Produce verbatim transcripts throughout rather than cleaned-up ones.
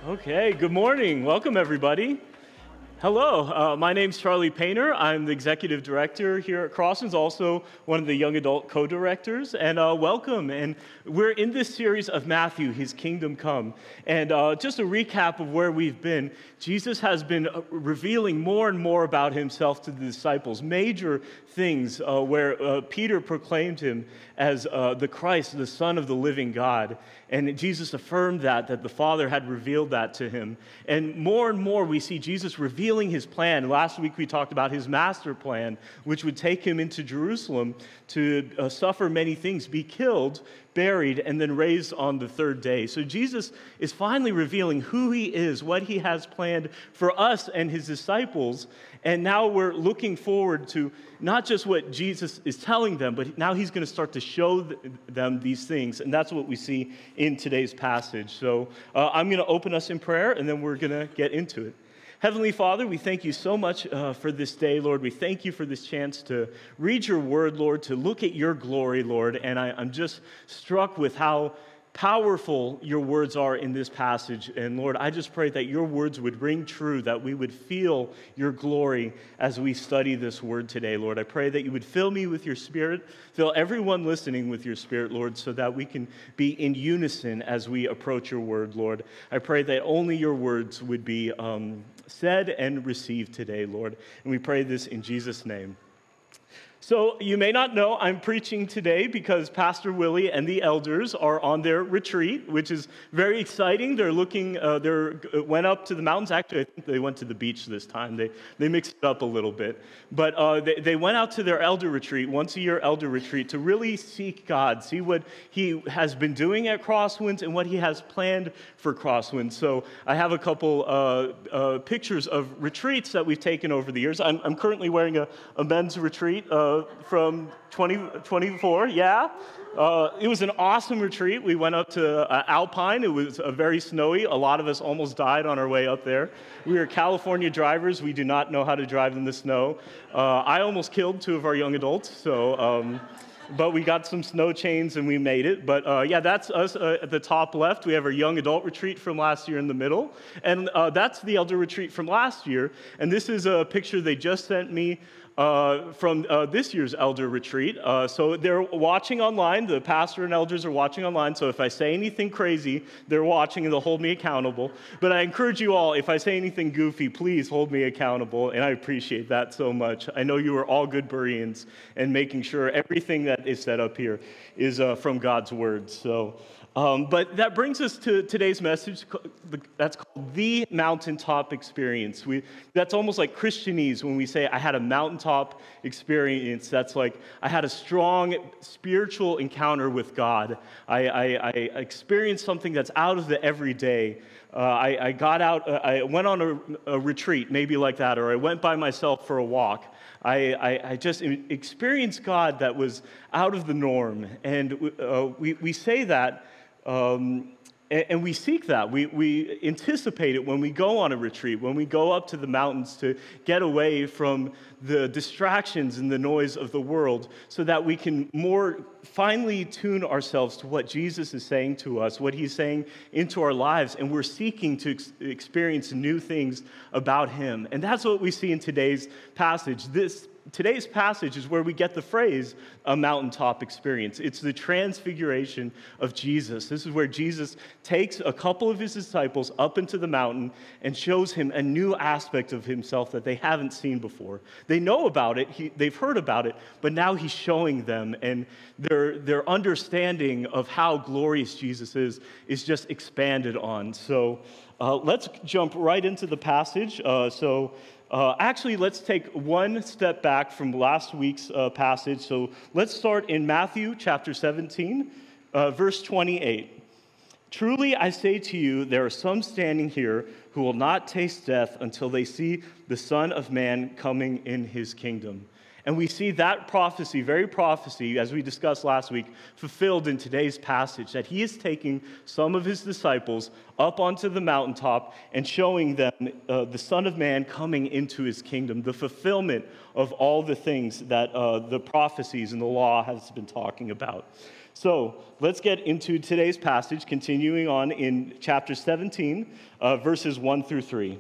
Okay, good morning. Welcome, everybody. Hello, uh, my name's Charlie Painter. I'm the executive director here at Crosswinds, also one of the young adult co-directors, and uh, welcome. And we're in this series of Matthew, His Kingdom Come. And uh, just a recap of where we've been, Jesus has been revealing more and more about himself to the disciples, major things uh, where uh, Peter proclaimed him as uh, the Christ, the Son of the living God. And Jesus affirmed that, that the Father had revealed that to him. And more and more we see Jesus revealing his plan. Last week we talked about his master plan, which would take him into Jerusalem to uh, suffer many things, be killed, buried, and then raised on the third day. So Jesus is finally revealing who he is, what he has planned for us and his disciples. And now we're looking forward to not just what Jesus is telling them, but now he's going to start to show them these things. And that's what we see in today's passage. So uh, I'm going to open us in prayer, and then we're going to get into it. Heavenly Father, we thank you so much uh, for this day, Lord. We thank you for this chance to read your word, Lord, to look at your glory, Lord. And I, I'm just struck with how powerful your words are in this passage. And Lord, I just pray that your words would ring true, that we would feel your glory as we study this word today, Lord. I pray that you would fill me with your spirit, fill everyone listening with your spirit, Lord, so that we can be in unison as we approach your word, Lord. I pray that only your words would be um, said and received today, Lord. And we pray this in Jesus' name. So you may not know I'm preaching today because Pastor Willie and the elders are on their retreat, which is very exciting. They're looking, uh, they went up to the mountains. Actually, I think they went to the beach this time. They they mixed it up a little bit. But uh, they, they went out to their elder retreat, once a year elder retreat, to really seek God, see what he has been doing at Crosswinds and what he has planned for Crosswinds. So I have a couple uh, uh, pictures of retreats that we've taken over the years. I'm, I'm currently wearing a, a men's retreat uh, from twenty twenty-four, yeah. Uh, it was an awesome retreat. We went up to uh, Alpine. It was uh, very snowy. A lot of us almost died on our way up there. We are California drivers. We do not know how to drive in the snow. Uh, I almost killed two of our young adults, so... Um, But we got some snow chains and we made it. But uh, yeah, that's us uh, at the top left. We have our young adult retreat from last year in the middle. And uh, that's the elder retreat from last year. And this is a picture they just sent me uh, from uh, this year's elder retreat. Uh, so they're watching online. The pastor and elders are watching online. So if I say anything crazy, they're watching and they'll hold me accountable. But I encourage you all, if I say anything goofy, please hold me accountable. And I appreciate that so much. I know you are all good Bereans and making sure everything that is set up here is uh, from God's word. So, um, but that brings us to today's message. That's called the mountaintop experience. We, that's almost like Christianese when we say, I had a mountaintop experience. That's like, I had a strong spiritual encounter with God. I, I, I experienced something that's out of the everyday. Uh, I, I got out, uh, I went on a, a retreat, maybe like that, or I went by myself for a walk. I, I, I just experienced God that was out of the norm. And uh, we, we say that, um, and, and we seek that. We, we anticipate it when we go on a retreat, when we go up to the mountains to get away from the distractions and the noise of the world so that we can more finely tune ourselves to what Jesus is saying to us, what he's saying into our lives, and we're seeking to ex- experience new things about him. And that's what we see in today's passage. This Today's passage is where we get the phrase, a mountaintop experience. It's the transfiguration of Jesus. This is where Jesus takes a couple of his disciples up into the mountain and shows him a new aspect of himself that they haven't seen before. They know about it, he, they've heard about it, but now he's showing them, and their, their understanding of how glorious Jesus is is just expanded on. So uh, let's jump right into the passage. Uh, so Uh, actually, let's take one step back from last week's uh, passage. So let's start in Matthew chapter seventeen, uh, verse twenty-eight. Truly I say to you, there are some standing here who will not taste death until they see the Son of Man coming in his kingdom. And we see that prophecy, very prophecy, as we discussed last week, fulfilled in today's passage, that he is taking some of his disciples up onto the mountaintop and showing them uh, the Son of Man coming into his kingdom, the fulfillment of all the things that uh, the prophecies and the law has been talking about. So let's get into today's passage, continuing on in chapter seventeen, uh, verses one through three.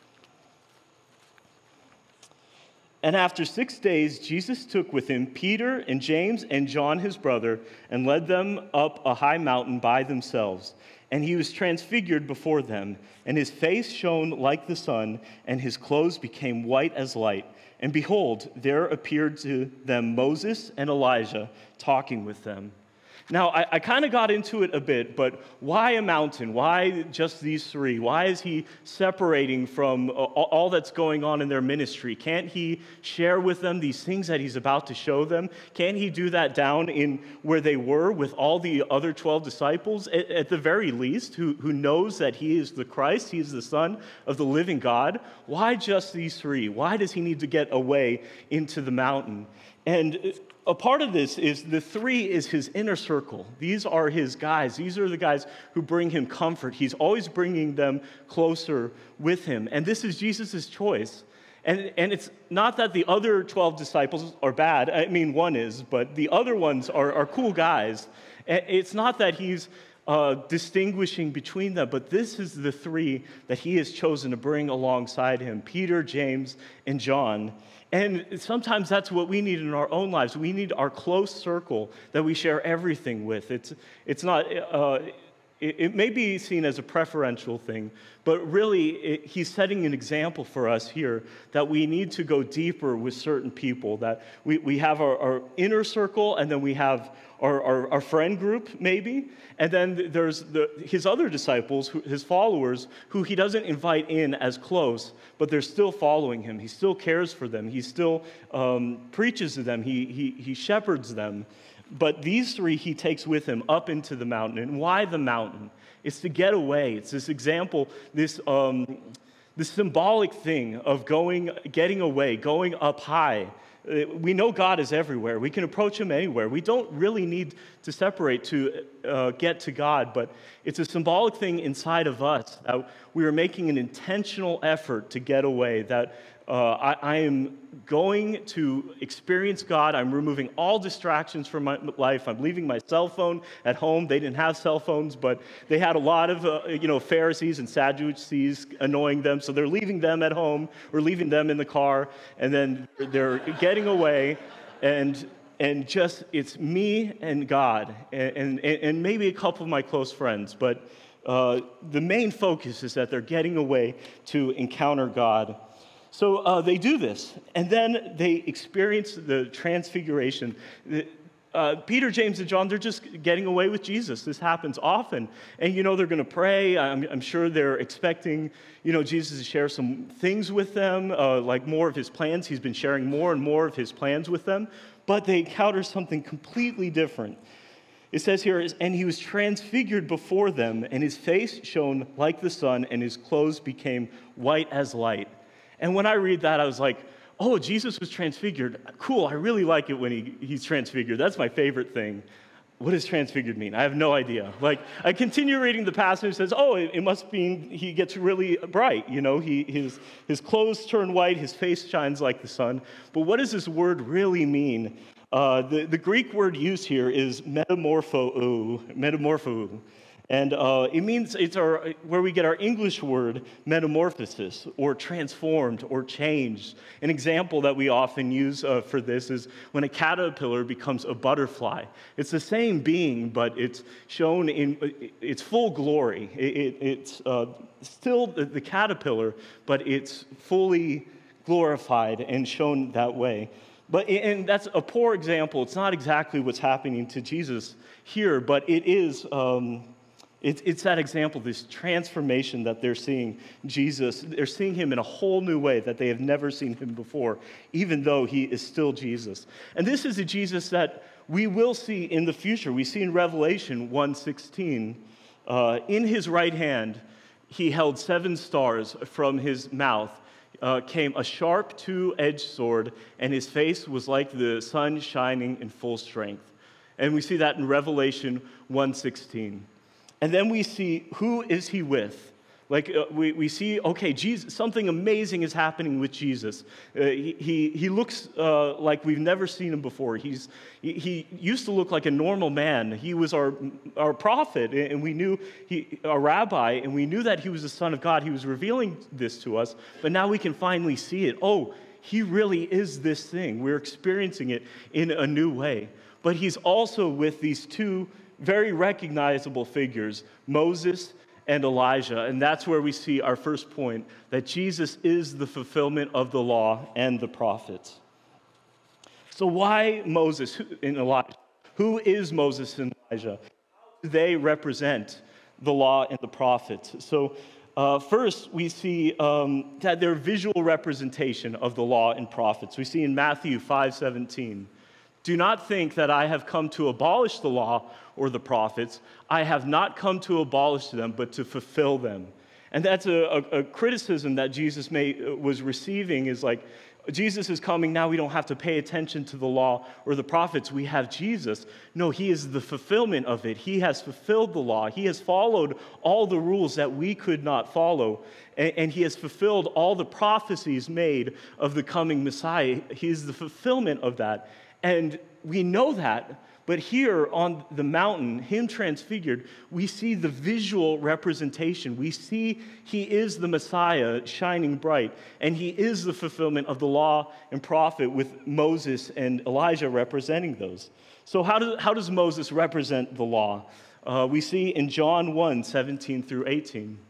And after six days, Jesus took with him Peter and James and John his brother and led them up a high mountain by themselves. And he was transfigured before them, and his face shone like the sun, and his clothes became white as light. And behold, there appeared to them Moses and Elijah talking with them. Now, I, I kind of got into it a bit, but why a mountain? Why just these three? Why is he separating from all, all that's going on in their ministry? Can't he share with them these things that he's about to show them? Can't he do that down in where they were with all the other twelve disciples, at, at the very least, who, who knows that he is the Christ, he is the Son of the living God? Why just these three? Why does he need to get away into the mountain? And a part of this is the three is his inner circle. These are his guys. These are the guys who bring him comfort. He's always bringing them closer with him. And this is Jesus' choice. And, and it's not that the other twelve disciples are bad. I mean, one is, but the other ones are, are cool guys. It's not that he's uh, distinguishing between them, but this is the three that he has chosen to bring alongside him, Peter, James, and John. And sometimes that's what we need in our own lives. We need our close circle that we share everything with. It's, it's not, uh, it, it may be seen as a preferential thing, but really it, he's setting an example for us here that we need to go deeper with certain people, that we, we have our, our inner circle, and then we have our, our, our friend group, maybe, and then there's the, his other disciples, who, his followers, who he doesn't invite in as close, but they're still following him. He still cares for them. He still um, preaches to them. He, he, he shepherds them. But these three he takes with him up into the mountain. And why the mountain? It's to get away. It's this example, this um, this symbolic thing of going, getting away, going up high. We know God is everywhere. We can approach him anywhere. We don't really need to separate to uh, get to God, but it's a symbolic thing inside of us that we are making an intentional effort to get away, that uh, I, I am going to experience God. I'm removing all distractions from my life. I'm leaving my cell phone at home. They didn't have cell phones, but they had a lot of uh, you know, Pharisees and Sadducees annoying them, so they're leaving them at home or leaving them in the car, and then they're getting away, and and just it's me and God, and and, and maybe a couple of my close friends, but uh, the main focus is that they're getting away to encounter God. So uh, they do this, and then they experience the transfiguration. Uh, Peter, James, and John, they're just getting away with Jesus. This happens often. And, you know, they're going to pray. I'm, I'm sure they're expecting, you know, Jesus to share some things with them, uh, like more of his plans. He's been sharing more and more of his plans with them. But they encounter something completely different. It says here, and he was transfigured before them, and his face shone like the sun, and his clothes became white as light. And when I read that, I was like, oh, Jesus was transfigured. Cool, I really like it when he, he's transfigured. That's my favorite thing. What does transfigured mean? I have no idea. Like, I continue reading the passage, and it says, oh, it, it must mean he gets really bright. You know, he, his, his clothes turn white, his face shines like the sun. But what does this word really mean? Uh, the, the Greek word used here is metamorpho, metamorpho. And uh, it means it's our where we get our English word metamorphosis, or transformed, or changed. An example that we often use uh, for this is when a caterpillar becomes a butterfly. It's the same being, but it's shown in its full glory. It, it, it's uh, still the, the caterpillar, but it's fully glorified and shown that way. But and that's a poor example. It's not exactly what's happening to Jesus here, but it is. Um, It's, it's that example, this transformation that they're seeing Jesus. They're seeing him in a whole new way that they have never seen him before, even though he is still Jesus. And this is a Jesus that we will see in the future. We see in Revelation one sixteen, uh, in his right hand, he held seven stars. From his mouth uh, came a sharp two-edged sword, and his face was like the sun shining in full strength. And we see that in Revelation one sixteen. And then we see, who is he with? Like uh, we, we see, okay, Jesus, something amazing is happening with Jesus. Uh, he, he he looks uh, like we've never seen him before. He's he, he used to look like a normal man. He was our our prophet, and we knew he a rabbi, and we knew that he was the Son of God. He was revealing this to us, but now we can finally see it. Oh, he really is this thing. We're experiencing it in a new way. But he's also with these two very recognizable figures, Moses and Elijah. And that's where we see our first point, that Jesus is the fulfillment of the law and the prophets. So why Moses and Elijah? Who is Moses and Elijah? How do they represent the law and the prophets? So uh, first, we see um, that they're visual representation of the law and prophets. We see in Matthew five seventeen, "Do not think that I have come to abolish the law or the prophets. I have not come to abolish them, but to fulfill them." And that's a, a, a criticism that Jesus may, was receiving, is like, Jesus is coming, now we don't have to pay attention to the law or the prophets. We have Jesus. No, he is the fulfillment of it. He has fulfilled the law. He has followed all the rules that we could not follow. And, and he has fulfilled all the prophecies made of the coming Messiah. He is the fulfillment of that. And we know that, but here on the mountain, him transfigured, we see the visual representation. We see he is the Messiah shining bright, and he is the fulfillment of the law and prophet, with Moses and Elijah representing those. So how does, how does Moses represent the law? Uh, we see in John one, seventeen through eighteen.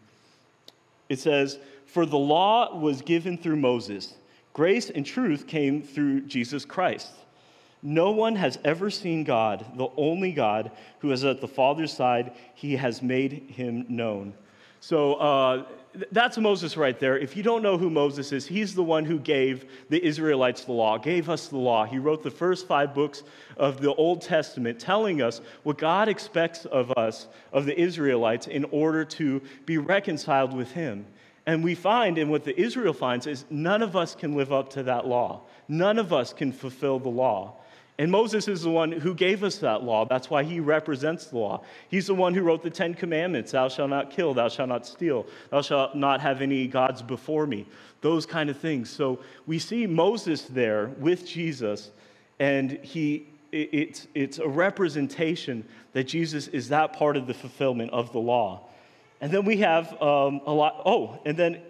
It says, "For the law was given through Moses. Grace and truth came through Jesus Christ. No one has ever seen God, the only God who is at the Father's side. He has made him known." So uh, that's Moses right there. If you don't know who Moses is, he's the one who gave the Israelites the law, gave us the law. He wrote the first five books of the Old Testament, telling us what God expects of us, of the Israelites, in order to be reconciled with him. And we find, and what the Israel finds, is none of us can live up to that law. None of us can fulfill the law. And Moses is the one who gave us that law. That's why he represents the law. He's the one who wrote the Ten Commandments. Thou shalt not kill, thou shalt not steal, thou shalt not have any gods before me. Those kind of things. So we see Moses there with Jesus, and he it's, it's a representation that Jesus is that part of the fulfillment of the law. And then we have um, a lot, oh, and then,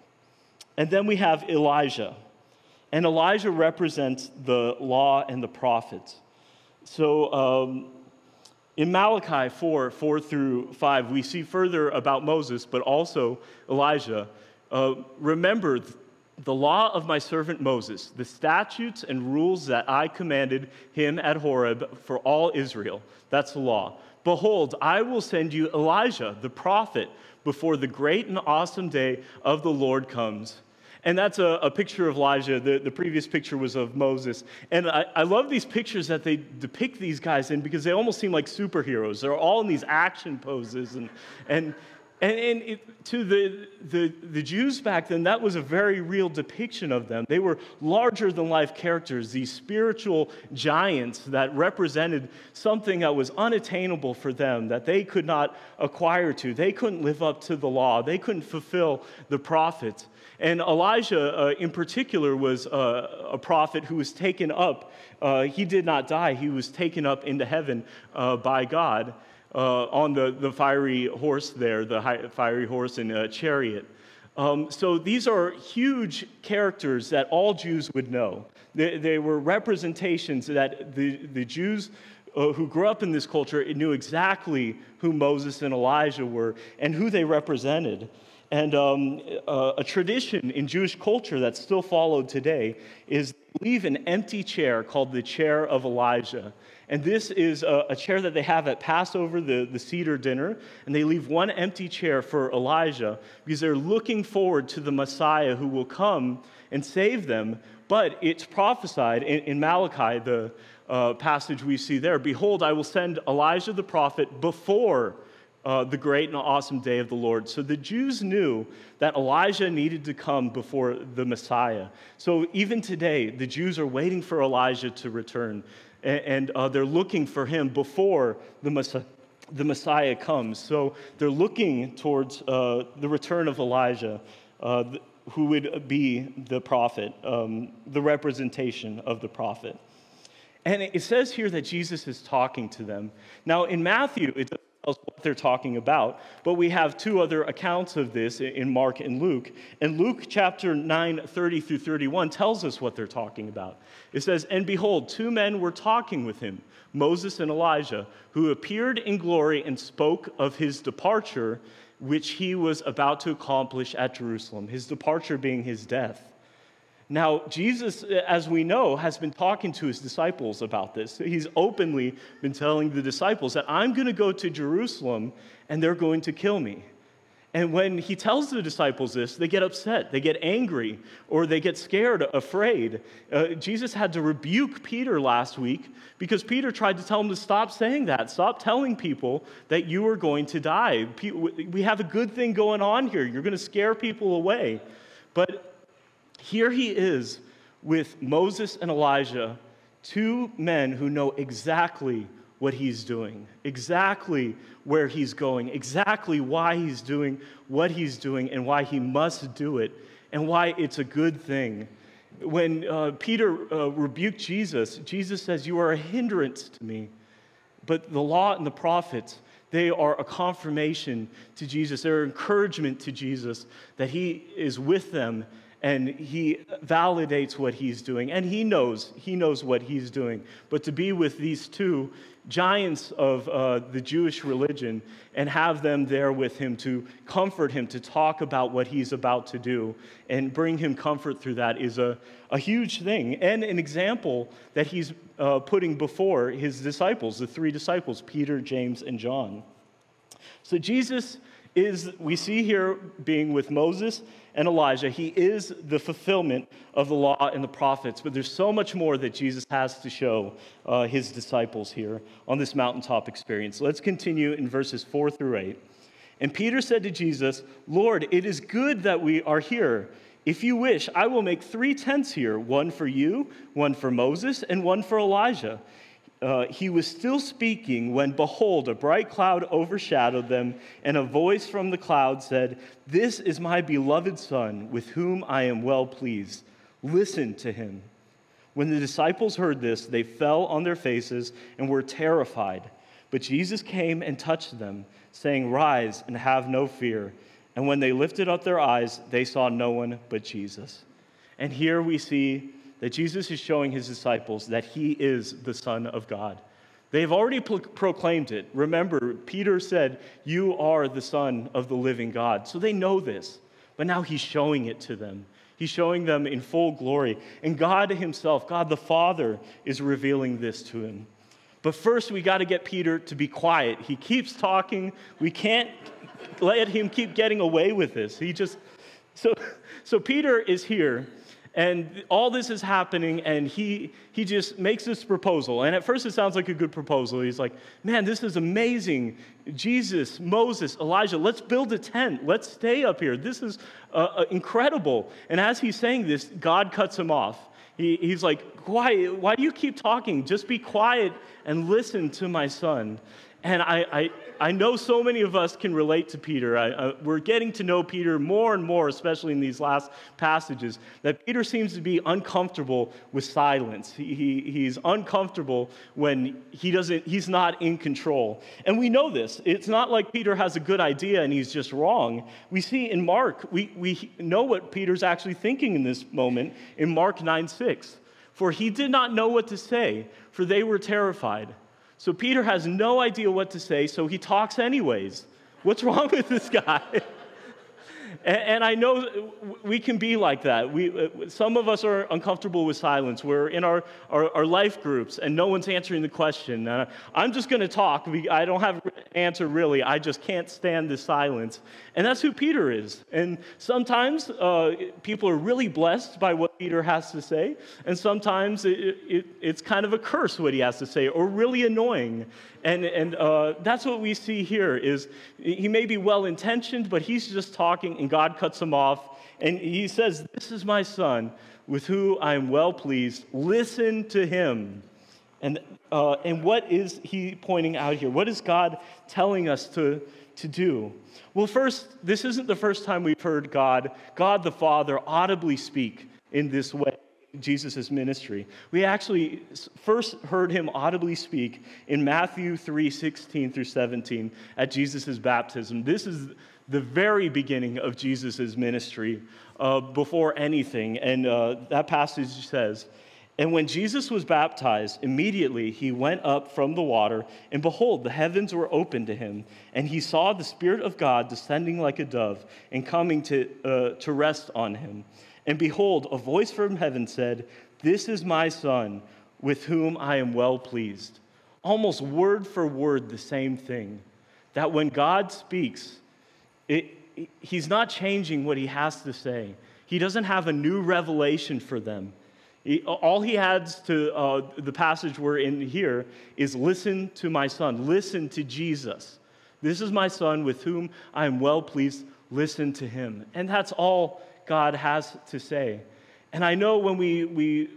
and then we have Elijah. And Elijah represents the law and the prophets. So um, in Malachi four, four through five, we see further about Moses, but also Elijah. Uh, Remember the law of my servant Moses, the statutes and rules that I commanded him at Horeb for all Israel. That's the law. Behold, I will send you Elijah, the prophet, before the great and awesome day of the Lord comes. And that's a, a picture of Elijah. The, the previous picture was of Moses. And I, I love these pictures that they depict these guys in, because they almost seem like superheroes. They're all in these action poses. And and and, and it, to the, the, the Jews back then, that was a very real depiction of them. They were larger-than-life characters, these spiritual giants that represented something that was unattainable for them, that they could not acquire to. They couldn't live up to the law. They couldn't fulfill the prophets. And Elijah, uh, in particular, was uh, a prophet who was taken up. Uh, he did not die. He was taken up into heaven uh, by God uh, on the, the fiery horse there, the high, fiery horse and uh, chariot. Um, so these are huge characters that all Jews would know. They, they were representations that the, the Jews uh, who grew up in this culture knew exactly who Moses and Elijah were and who they represented. And um, uh, a tradition in Jewish culture that's still followed today is leave an empty chair called the chair of Elijah. And this is a, a chair that they have at Passover, the, the Seder dinner, and they leave one empty chair for Elijah because they're looking forward to the Messiah who will come and save them. But it's prophesied in, in Malachi, the uh, passage we see there, "Behold, I will send Elijah the prophet before Uh, the great and awesome day of the Lord." So the Jews knew that Elijah needed to come before the Messiah. So even today, the Jews are waiting for Elijah to return, and, and uh, they're looking for him before the Messiah. the Messiah comes. So they're looking towards uh, the return of Elijah, uh, th- who would be the prophet, um, the representation of the prophet. And it says here that Jesus is talking to them. Now, in Matthew, it doesn't tell us what they're talking about, but we have two other accounts of this in Mark and Luke. And Luke chapter nine, thirty through thirty-one tells us what they're talking about. It says, "And behold, two men were talking with him, Moses and Elijah, who appeared in glory and spoke of his departure, which he was about to accomplish at Jerusalem," his departure being his death. Now, Jesus, as we know, has been talking to his disciples about this. He's openly been telling the disciples that I'm going to go to Jerusalem and they're going to kill me. And when he tells the disciples this, they get upset, they get angry, or they get scared, afraid. Uh, Jesus had to rebuke Peter last week because Peter tried to tell him to stop saying that. Stop telling people that you are going to die. We have a good thing going on here. You're going to scare people away. But here he is with Moses and Elijah, two men who know exactly what he's doing, exactly where he's going, exactly why he's doing what he's doing, and why he must do it, and why it's a good thing. When uh, Peter uh, rebuked Jesus, Jesus says, "You are a hindrance to me." But the law and the prophets, they are a confirmation to Jesus. They're an encouragement to Jesus that he is with them and he validates what he's doing. And he knows, he knows what he's doing. But to be with these two giants of uh, the Jewish religion and have them there with him to comfort him, to talk about what he's about to do and bring him comfort through that is a, a huge thing. And an example that he's uh, putting before his disciples, the three disciples, Peter, James, and John. So Jesus is, we see here, being with Moses and Elijah. He is the fulfillment of the law and the prophets, but there's so much more that Jesus has to show uh, his disciples here on this mountaintop experience. Let's continue in verses four through eight. "And Peter said to Jesus, 'Lord, it is good that we are here. If you wish, I will make three tents here, one for you, one for Moses, and one for Elijah.' Uh, he was still speaking when, behold, a bright cloud overshadowed them, and a voice from the cloud said, 'This is my beloved Son, with whom I am well pleased. Listen to him.' When the disciples heard this, they fell on their faces and were terrified. But Jesus came and touched them, saying, 'Rise and have no fear.' And when they lifted up their eyes, they saw no one but Jesus." And here we see that Jesus is showing his disciples that he is the Son of God. They've already pro- proclaimed it. Remember, Peter said, "You are the Son of the living God." So they know this, but now he's showing it to them. He's showing them in full glory. And God himself, God the Father, is revealing this to him. But first, we got to get Peter to be quiet. He keeps talking. We can't let him keep getting away with this. He just, so, so Peter is here. And all this is happening, and he he just makes this proposal. And at first it sounds like a good proposal. He's like, "Man, this is amazing. Jesus, Moses, Elijah, let's build a tent. Let's stay up here. This is uh, uh, incredible." And as he's saying this, God cuts him off. He, he's like, why, why do you keep talking? Just be quiet and listen to my son. And I, I, I know so many of us can relate to Peter. I, uh, we're getting to know Peter more and more, especially in these last passages, that Peter seems to be uncomfortable with silence. He, he, he's uncomfortable when he doesn't, he's not in control. And we know this. It's not like Peter has a good idea and he's just wrong. We see in Mark, we, we know what Peter's actually thinking in this moment in Mark nine six. "For he did not know what to say, for they were terrified." So Peter has no idea what to say, so he talks anyways. What's wrong with this guy? and, and I know we can be like that. We, some of us are uncomfortable with silence. We're in our, our, our life groups, and no one's answering the question. Uh, I'm just going to talk. I don't have an answer, really. I just can't stand the silence. And that's who Peter is. And sometimes uh, people are really blessed by what Peter has to say, and sometimes it, it, it's kind of a curse what he has to say, or really annoying. And, and uh, that's what we see here is he may be well-intentioned, but he's just talking, and God cuts him off, and he says, "This is my son, with whom I am well pleased. Listen to him." And, uh, and what is he pointing out here? What is God telling us to, to do? Well, first, this isn't the first time we've heard God, God the Father, audibly speak in this way in Jesus' ministry. We actually first heard him audibly speak in Matthew three sixteen through seventeen at Jesus' baptism. This is the very beginning of Jesus' ministry uh, before anything. And uh, that passage says, "And when Jesus was baptized, immediately he went up from the water, and behold, the heavens were opened to him, and he saw the Spirit of God descending like a dove and coming to, uh, to rest on him. And behold, a voice from heaven said, 'This is my Son, with whom I am well pleased.'" Almost word for word the same thing. That when God speaks, it, he's not changing what he has to say. He doesn't have a new revelation for them. He, all he adds to uh, the passage we're in here is listen to my Son. Listen to Jesus. This is my Son with whom I am well pleased. Listen to him. And that's all God has to say. And I know when we, we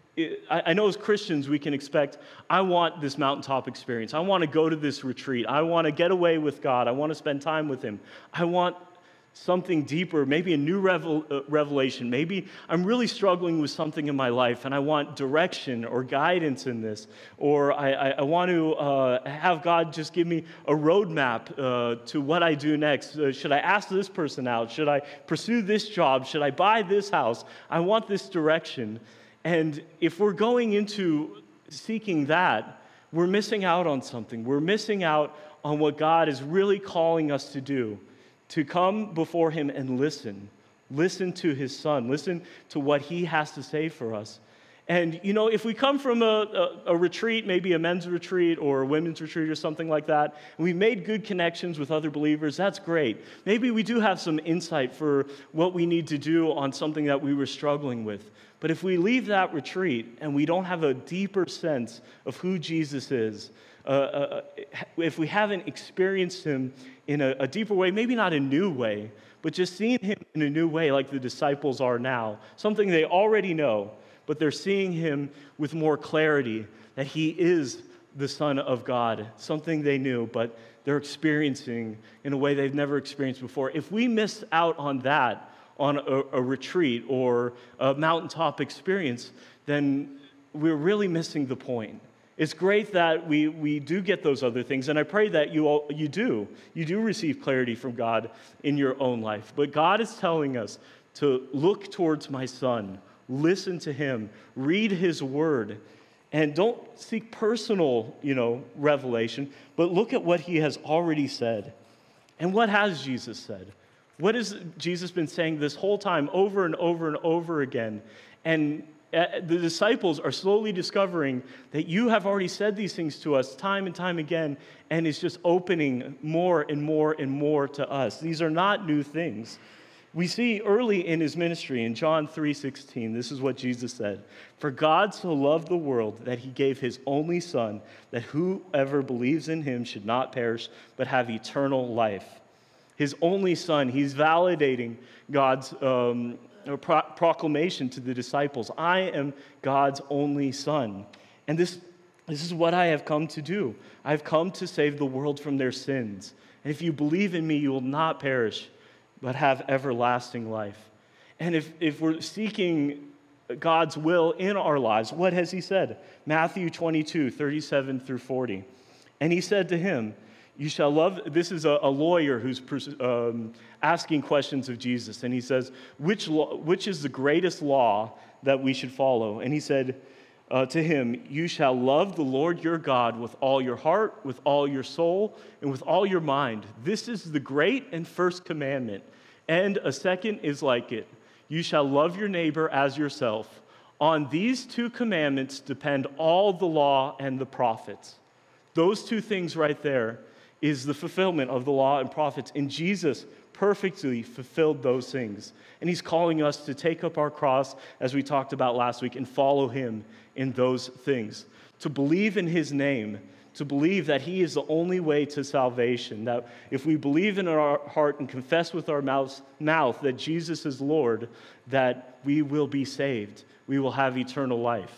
I know as Christians we can expect, I want this mountaintop experience. I want to go to this retreat. I want to get away with God. I want to spend time with him. I want something deeper, maybe a new revel, uh, revelation. Maybe I'm really struggling with something in my life and I want direction or guidance in this. Or I, I, I want to uh, have God just give me a roadmap uh, to what I do next. Uh, should I ask this person out? Should I pursue this job? Should I buy this house? I want this direction. And if we're going into seeking that, we're missing out on something. We're missing out on what God is really calling us to do. To come before him and listen. Listen to his Son. Listen to what he has to say for us. And, you know, if we come from a, a, a retreat, maybe a men's retreat or a women's retreat or something like that, and we've made good connections with other believers, that's great. Maybe we do have some insight for what we need to do on something that we were struggling with. But if we leave that retreat and we don't have a deeper sense of who Jesus is, uh, uh, if we haven't experienced him in a, a deeper way, maybe not a new way, but just seeing him in a new way like the disciples are now, something they already know, but they're seeing him with more clarity, that he is the Son of God, something they knew, but they're experiencing in a way they've never experienced before. If we miss out on that, on a, a retreat or a mountaintop experience, then we're really missing the point. It's great that we, we do get those other things, and I pray that you all, you do. You do receive clarity from God in your own life. But God is telling us to look towards my Son, listen to him, read his word, and don't seek personal, you know, revelation, but look at what he has already said. And what has Jesus said? What has Jesus been saying this whole time over and over and over again? And the disciples are slowly discovering that you have already said these things to us time and time again, and it's just opening more and more and more to us. These are not new things. We see early in his ministry in John three sixteen, this is what Jesus said, "For God so loved the world that he gave his only Son, that whoever believes in him should not perish, but have eternal life." His only Son, he's validating God's um, pro- proclamation to the disciples. I am God's only Son. And this, this is what I have come to do. I've come to save the world from their sins. And if you believe in me, you will not perish, but have everlasting life. And if, if we're seeking God's will in our lives, what has he said? Matthew twenty-two, thirty-seven through forty. "And he said to him, you shall love," this is a, a lawyer who's um, asking questions of Jesus, and he says, which, law, which is the greatest law that we should follow? And he said uh, to him, "You shall love the Lord your God with all your heart, with all your soul, and with all your mind. This is the great and first commandment. And a second is like it. You shall love your neighbor as yourself. On these two commandments depend all the law and the prophets." Those two things right there is the fulfillment of the law and prophets. And Jesus perfectly fulfilled those things. And he's calling us to take up our cross, as we talked about last week, and follow him in those things. To believe in his name, to believe that he is the only way to salvation, that if we believe in our heart and confess with our mouth, mouth that Jesus is Lord, that we will be saved. We will have eternal life.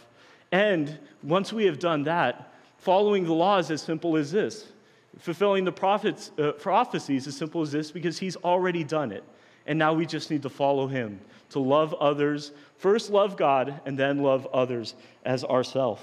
And once we have done that, following the law is as simple as this. Fulfilling the prophets, uh, prophecies as simple as this, because he's already done it. And now we just need to follow him, to love others. First love God, and then love others as ourselves.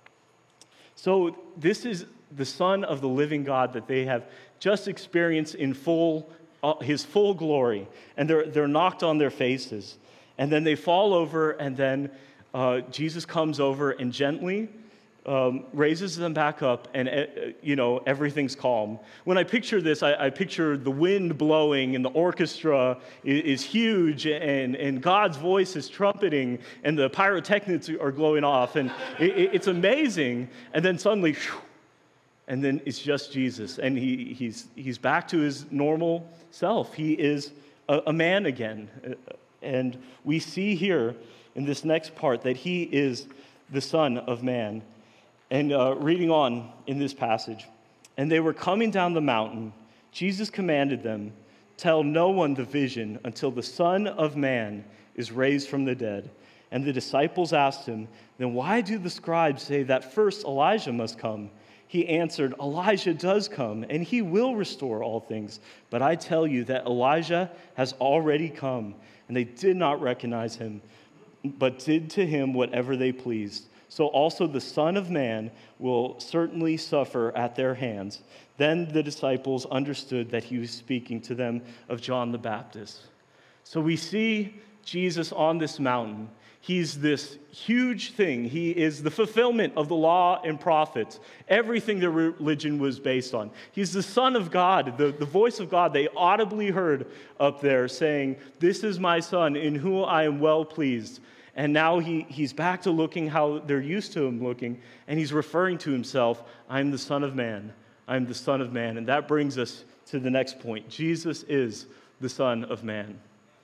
So this is the Son of the living God that they have just experienced in full, uh, his full glory. And they're, they're knocked on their faces. And then they fall over, and then uh, Jesus comes over and gently Um, raises them back up, and uh, you know everything's calm. When I picture this, I, I picture the wind blowing, and the orchestra is, is huge, and, and God's voice is trumpeting, and the pyrotechnics are glowing off, and it, it's amazing. And then suddenly, whew, and then it's just Jesus, and he, he's he's back to his normal self. He is a, a man again, and we see here in this next part that he is the Son of Man. And uh, reading on in this passage, and they were coming down the mountain. Jesus commanded them, tell no one the vision until the Son of Man is raised from the dead. And the disciples asked him, then why do the scribes say that first Elijah must come? He answered, Elijah does come, and he will restore all things. But I tell you that Elijah has already come, and they did not recognize him, but did to him whatever they pleased. So also the Son of Man will certainly suffer at their hands. Then the disciples understood that he was speaking to them of John the Baptist. So we see Jesus on this mountain. He's this huge thing. He is the fulfillment of the law and prophets, everything the religion was based on. He's the Son of God, the, the voice of God they audibly heard up there saying, this is my Son in whom I am well pleased. And now he, he's back to looking how they're used to him looking, and he's referring to himself, I'm the Son of Man. I'm the Son of Man. And that brings us to the next point. Jesus is the Son of Man.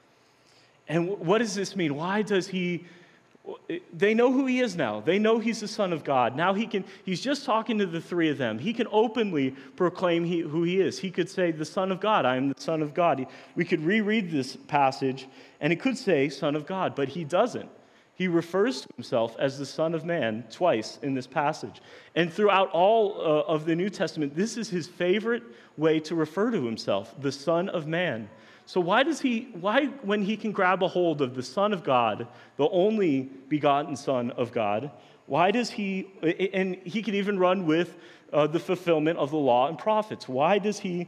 And what does this mean? Why does he... They know who he is now. They know he's the Son of God. Now he can, he's just talking to the three of them. He can openly proclaim he, who he is. He could say, the Son of God, I am the Son of God. We could reread this passage, and it could say, Son of God, but he doesn't. He refers to himself as the Son of Man twice in this passage. And throughout all uh, of the New Testament, this is his favorite way to refer to himself, the Son of Man. So why does he, why when he can grab a hold of the Son of God, the only begotten Son of God, why does he, and he can even run with uh, the fulfillment of the law and prophets, why does he,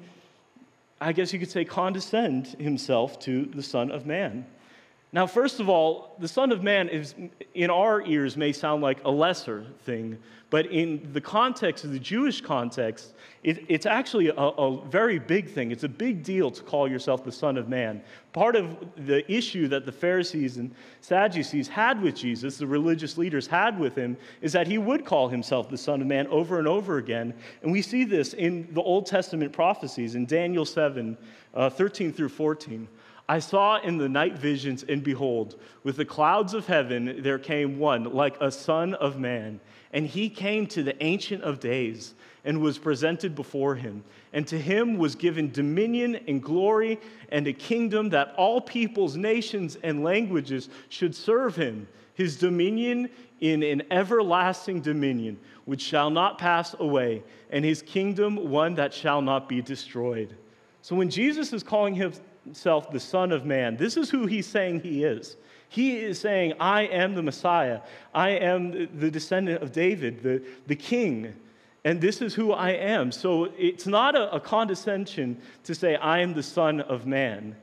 I guess you could say, condescend himself to the Son of Man? Now, first of all, the Son of Man is, in our ears, may sound like a lesser thing, but in the context of the Jewish context, it, it's actually a, a very big thing. It's a big deal to call yourself the Son of Man. Part of the issue that the Pharisees and Sadducees had with Jesus, the religious leaders had with him, is that he would call himself the Son of Man over and over again. And we see this in the Old Testament prophecies in Daniel seven, uh, thirteen through fourteen. I saw in the night visions, and behold, with the clouds of heaven there came one like a son of man. And he came to the Ancient of Days and was presented before him. And to him was given dominion and glory and a kingdom that all peoples, nations, and languages should serve him. His dominion in an everlasting dominion, which shall not pass away, and his kingdom one that shall not be destroyed. So when Jesus is calling him himself the Son of Man, this is who he's saying he is. He is saying, I am the Messiah. I am the descendant of David, the, the king, and this is who I am. So it's not a, a condescension to say, I am the Son of Man.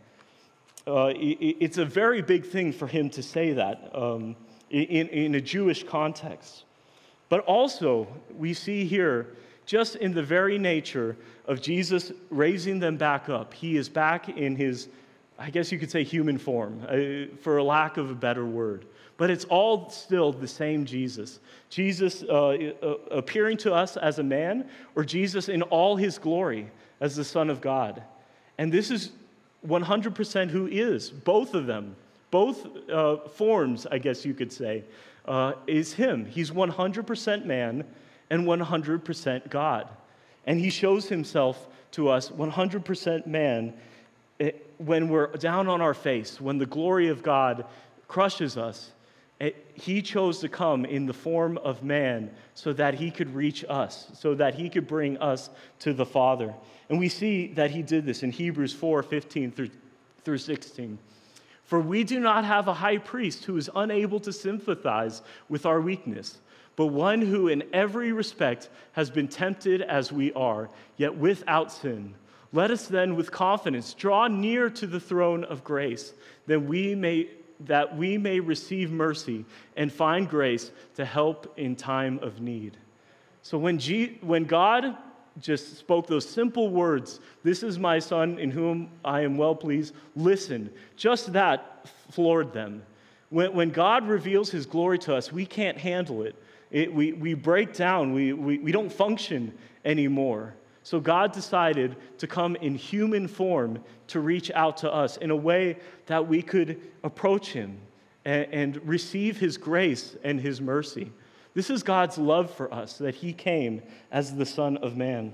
Uh, it, it's a very big thing for him to say that um, in, in a Jewish context. But also, we see here, just in the very nature of Jesus raising them back up, he is back in his, I guess you could say, human form, uh, for a lack of a better word. But it's all still the same Jesus. Jesus uh, uh, appearing to us as a man, or Jesus in all his glory as the Son of God. And this is one hundred percent who is, both of them, both uh, forms, I guess you could say, uh, is him. He's one hundred percent man and one hundred percent God. And he shows himself to us one hundred percent man when we're down on our face, when the glory of God crushes us, eh, he chose to come in the form of man so that he could reach us, so that he could bring us to the Father. And we see that he did this in Hebrews four, fifteen through, through sixteen. For we do not have a high priest who is unable to sympathize with our weakness, but one who in every respect has been tempted as we are, yet without sin. Let us then with confidence draw near to the throne of grace, that we may, that we may receive mercy and find grace to help in time of need. So when, G, when God just spoke those simple words, "This is my son in whom I am well pleased," listen, just that floored them. When, when God reveals his glory to us, we can't handle it. it we, we break down. We, we, we don't function anymore. So God decided to come in human form to reach out to us in a way that we could approach him and, and receive his grace and his mercy. This is God's love for us, that he came as the Son of Man.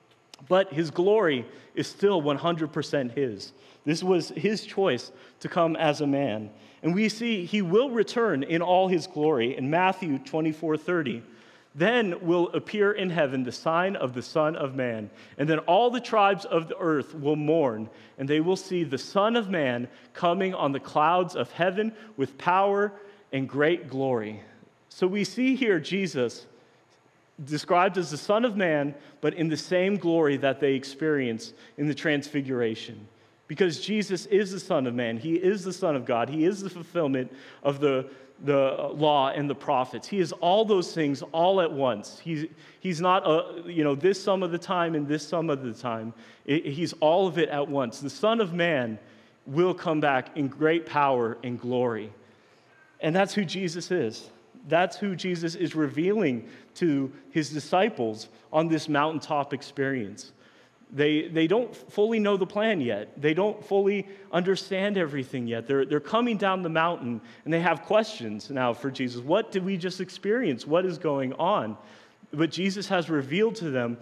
But his glory is still one hundred percent his. This was his choice to come as a man. And we see he will return in all his glory in Matthew twenty-four thirty. Then will appear in heaven the sign of the Son of Man. And then all the tribes of the earth will mourn, and they will see the Son of Man coming on the clouds of heaven with power and great glory. So we see here Jesus described as the Son of Man, but in the same glory that they experience in the Transfiguration. Because Jesus is the Son of Man. He is the Son of God. He is the fulfillment of the, the law and the prophets. He is all those things all at once. He's, he's not, a, you know, this some of the time and this some of the time. It, he's all of it at once. The Son of Man will come back in great power and glory. And that's who Jesus is. That's who Jesus is revealing to his disciples on this mountaintop experience. They, they don't fully know the plan yet. They don't fully understand everything yet. They're, they're coming down the mountain, and they have questions now for Jesus. What did we just experience? What is going on? But Jesus has revealed to them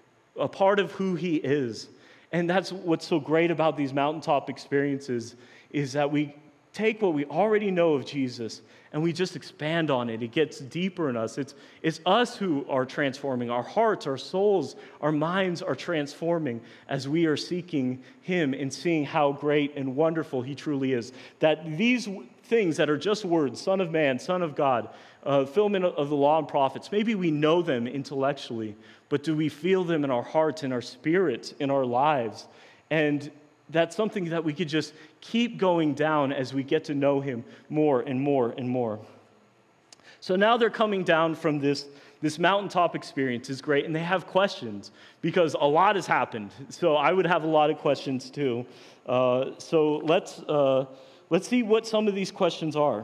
a part of who he is. And that's what's so great about these mountaintop experiences, is that we take what we already know of Jesus and we just expand on it. It gets deeper in us. It's, it's us who are transforming. Our hearts, our souls, our minds are transforming as we are seeking him and seeing how great and wonderful he truly is. That these things that are just words, Son of Man, Son of God, uh, fulfillment of the law and prophets, maybe we know them intellectually, but do we feel them in our hearts, in our spirits, in our lives? And that's something that we could just keep going down as we get to know him more and more and more. So now they're coming down from this, this mountaintop experience is great, and they have questions because a lot has happened. So I would have a lot of questions too. Uh, so let's, uh, let's see what some of these questions are.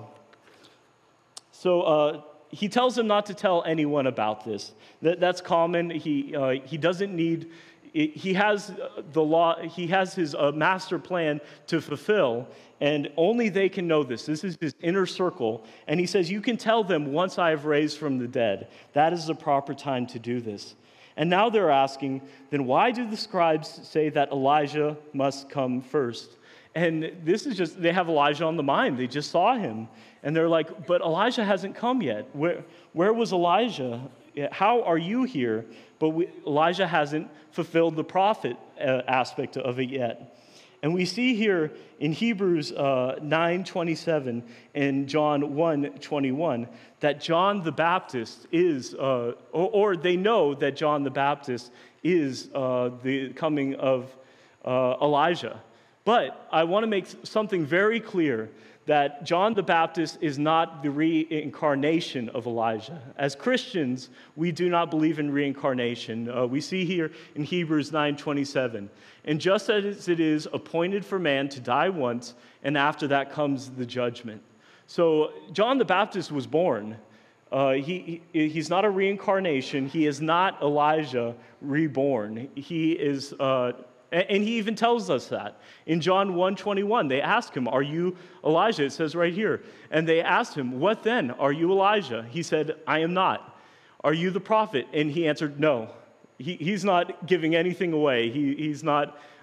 So uh, he tells them not to tell anyone about this. That, that's common. He, uh, he doesn't need... He has the law, he has his uh, master plan to fulfill, and only they can know this. This is his inner circle. And he says, you can tell them once I have raised from the dead. That is the proper time to do this. And now they're asking, then why do the scribes say that Elijah must come first? And this is just, they have Elijah on the mind. They just saw him. And they're like, but Elijah hasn't come yet. Where, where was Elijah? How are you here? But we, Elijah hasn't fulfilled the prophet uh, aspect of it yet. And we see here in Hebrews uh, nine twenty-seven and John one twenty-one that John the Baptist is, uh, or, or they know that John the Baptist is uh, the coming of uh, Elijah. But I want to make something very clear, that John the Baptist is not the reincarnation of Elijah. As Christians, we do not believe in reincarnation. Uh, we see here in Hebrews nine twenty-seven, and just as it is appointed for man to die once, and after that comes the judgment. So John the Baptist was born. Uh, he, he he's not a reincarnation. He is not Elijah reborn. He is... Uh, And he even tells us that. In John one twenty-one, they ask him, are you Elijah? It says right here. And they asked him, what then? Are you Elijah? He said, I am not. Are you the prophet? And he answered, no. He, he's not giving anything away. He, he's not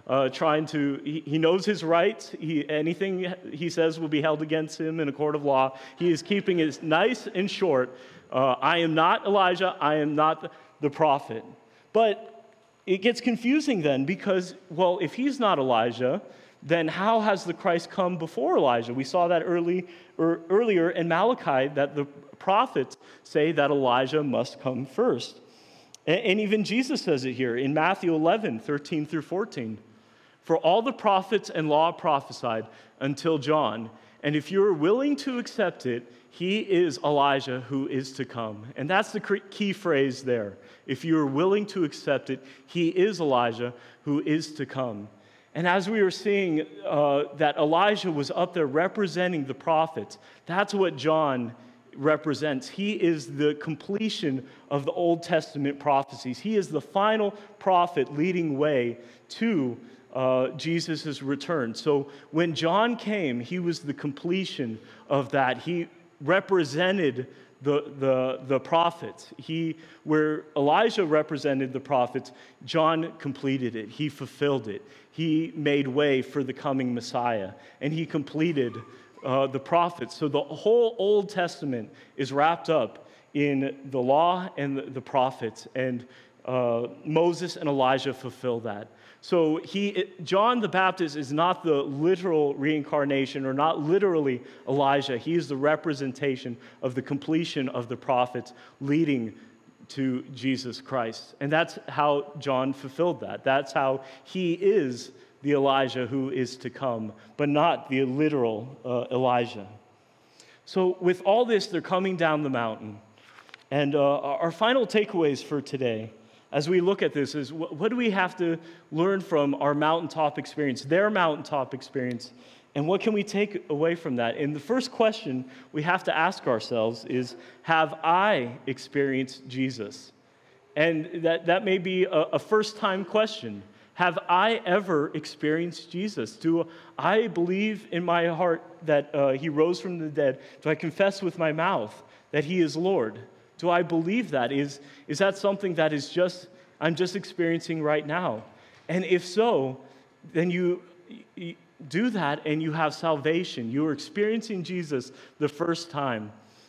uh, trying to, he, he knows his rights. He, anything he says will be held against him in a court of law. He is keeping it nice and short. Uh, I am not Elijah. I am not the, the prophet. But it gets confusing then because, well, if he's not Elijah, then how has the Christ come before Elijah? We saw that early, or earlier in Malachi that the prophets say that Elijah must come first. And, and even Jesus says it here in Matthew eleven, thirteen through fourteen. For all the prophets and law prophesied until John, and if you're willing to accept it, he is Elijah who is to come. And that's the key phrase there. If you're willing to accept it, he is Elijah who is to come. And as we were seeing uh, that Elijah was up there representing the prophets, that's what John represents. He is the completion of the Old Testament prophecies. He is the final prophet leading way to uh, Jesus' return. So when John came, he was the completion of that. He represented the, the, the prophets. He, where Elijah represented the prophets, John completed it. He fulfilled it. He made way for the coming Messiah, and he completed uh, the prophets. So the whole Old Testament is wrapped up in the law and the, the prophets, and uh, Moses and Elijah fulfill that. So he, John the Baptist is not the literal reincarnation or not literally Elijah. He is the representation of the completion of the prophets leading to Jesus Christ. And that's how John fulfilled that. That's how he is the Elijah who is to come, but not the literal uh, Elijah. So with all this, they're coming down the mountain. And uh, our final takeaways for today, as we look at this, is what, what do we have to learn from our mountaintop experience, their mountaintop experience, and what can we take away from that? And the first question we have to ask ourselves is, have I experienced Jesus? And that, that may be a, a first-time question. Have I ever experienced Jesus? Do I believe in my heart that uh, he rose from the dead? Do I confess with my mouth that he is Lord? Do I believe that? Is, is that something that is just, I'm just experiencing right now? And if so, then you, you do that and you have salvation. You are experiencing Jesus the first time.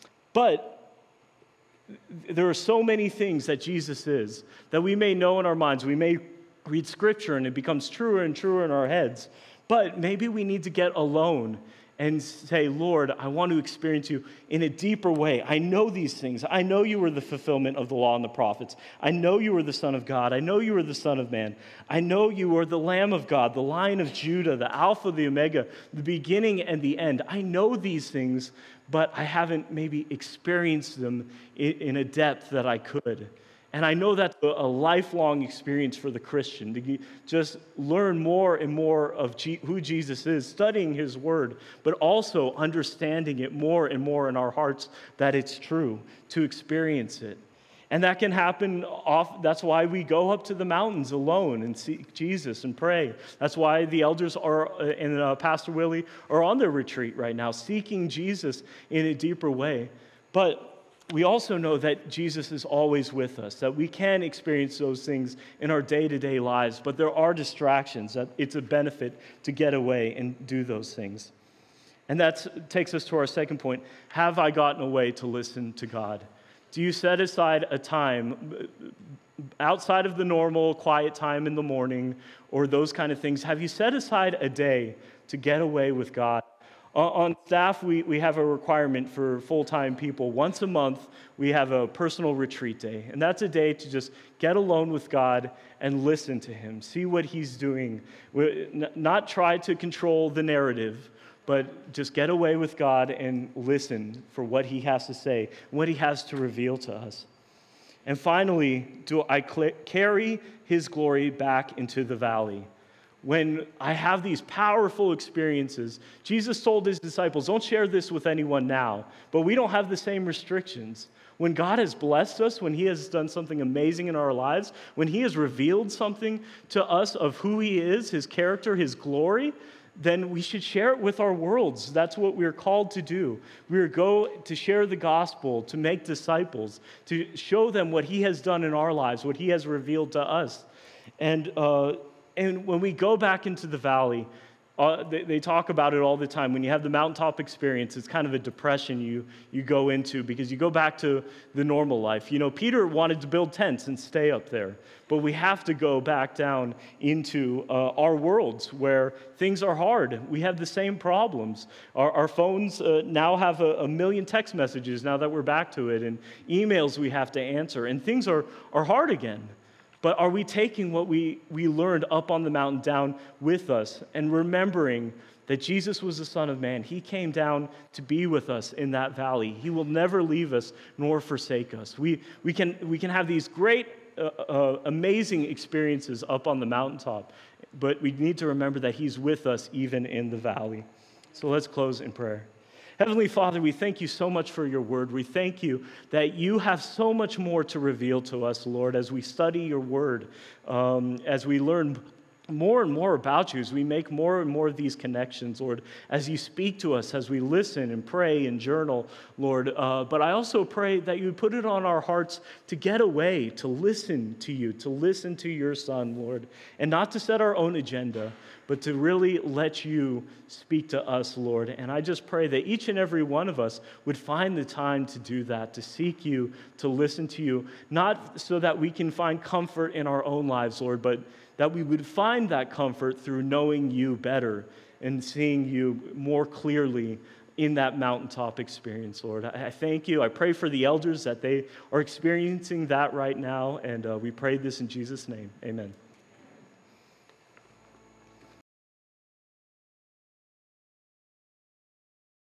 But there are so many things that Jesus is that we may know in our minds. We may read Scripture and it becomes truer and truer in our heads. But maybe we need to get alone and say, Lord, I want to experience you in a deeper way. I know these things. I know you were the fulfillment of the law and the prophets. I know you were the Son of God. I know you were the Son of Man. I know you are the Lamb of God, the Lion of Judah, the Alpha, the Omega, the beginning and the end. I know these things, but I haven't maybe experienced them in a depth that I could. And I know that's a lifelong experience for the Christian, to just learn more and more of G- who Jesus is, studying his word, but also understanding it more and more in our hearts that it's true, to experience it. And that can happen off. That's why we go up to the mountains alone and seek Jesus and pray. That's why the elders are, and uh, Pastor Willie are on their retreat right now, seeking Jesus in a deeper way. But we also know that Jesus is always with us, that we can experience those things in our day-to-day lives, but there are distractions, that it's a benefit to get away and do those things. And that takes us to our second point. Have I gotten away to listen to God? Do you set aside a time outside of the normal quiet time in the morning or those kind of things? Have you set aside a day to get away with God? On staff, we, we have a requirement for full-time people. Once a month, we have a personal retreat day. And that's a day to just get alone with God and listen to him, see what he's doing. Not try to control the narrative, but just get away with God and listen for what he has to say, what he has to reveal to us. And finally, do I carry his glory back into the valley? When I have these powerful experiences, Jesus told his disciples, don't share this with anyone now, but we don't have the same restrictions. When God has blessed us, when he has done something amazing in our lives, when he has revealed something to us of who he is, his character, his glory, then we should share it with our worlds. That's what we're called to do. We're go to share the gospel, to make disciples, to show them what he has done in our lives, what he has revealed to us. And uh, And when we go back into the valley, uh, they, they talk about it all the time. When you have the mountaintop experience, it's kind of a depression you, you go into because you go back to the normal life. You know, Peter wanted to build tents and stay up there, but we have to go back down into uh, our worlds where things are hard. We have the same problems. Our, our phones uh, now have a, a million text messages now that we're back to it, and emails we have to answer, and things are, are hard again. But are we taking what we, we learned up on the mountain down with us and remembering that Jesus was the Son of Man? He came down to be with us in that valley. He will never leave us nor forsake us. We, we, can, we can have these great, uh, uh, amazing experiences up on the mountaintop, but we need to remember that He's with us even in the valley. So let's close in prayer. Heavenly Father, we thank you so much for your word. We thank you that you have so much more to reveal to us, Lord, as we study your word, um, as we learn more and more about you, as we make more and more of these connections, Lord, as you speak to us, as we listen and pray and journal, Lord. Uh, but I also pray that you would put it on our hearts to get away, to listen to you, to listen to your Son, Lord, and not to set our own agenda, but to really let you speak to us, Lord. And I just pray that each and every one of us would find the time to do that, to seek you, to listen to you, not so that we can find comfort in our own lives, Lord, but that we would find that comfort through knowing you better and seeing you more clearly in that mountaintop experience, Lord. I thank you. I pray for the elders that they are experiencing that right now, and uh, we pray this in Jesus' name. Amen.